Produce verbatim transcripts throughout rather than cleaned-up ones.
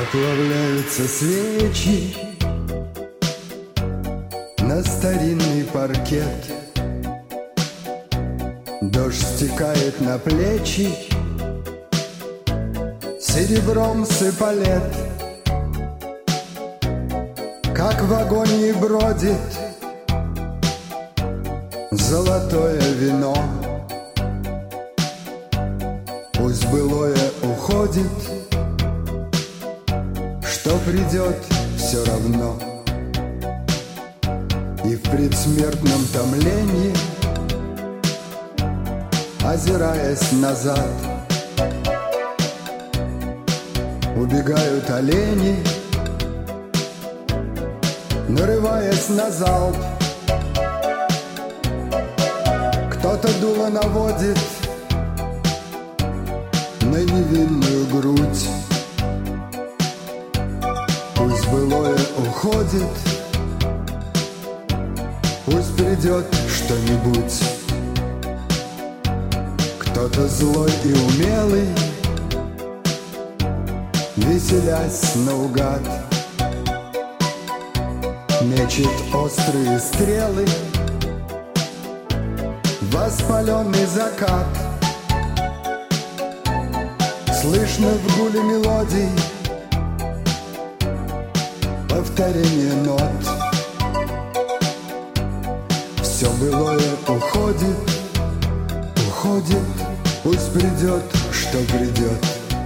Оплавляются свечи на старинный паркет. Дождь стекает на плечи, серебром сыпалет. Как в агонии бродит золотое вино. Пусть былое уходит, что придет все равно. И в предсмертном томлении, озираясь назад, убегают олени, нарываясь на залп. Кто-то дуло наводит на невинную грудь. Пусть былое уходит, пусть придет что-нибудь. Кто-то злой и умелый, веселясь наугад, мечет острые стрелы в воспаленный закат. Слышно в гуле мелодий повторение нот. Все былое уходит, уходит, пусть придет, что придет.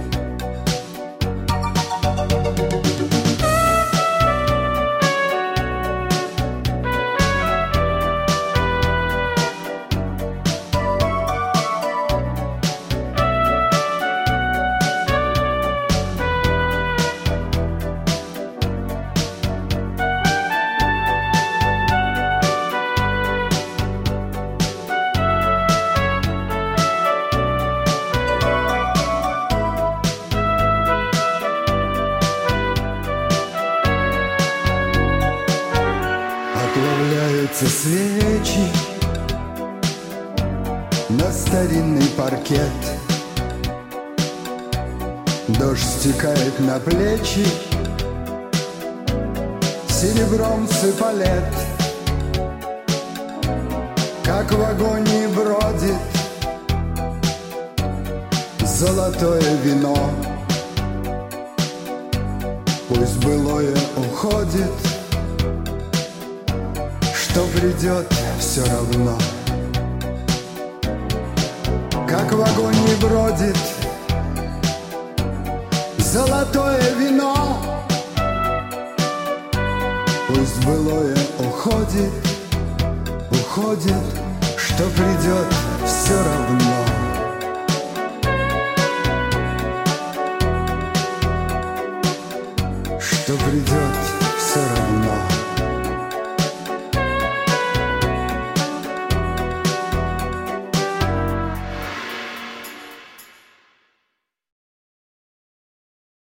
Оплавляются свечи на старинный паркет. Дождь стекает на плечи, серебром сыпалет. Как в агонии бродит золотое вино. Пусть былое уходит, что придет все равно. Как в агонии бродит золотое вино. Пусть былое уходит, уходит, что придет все равно.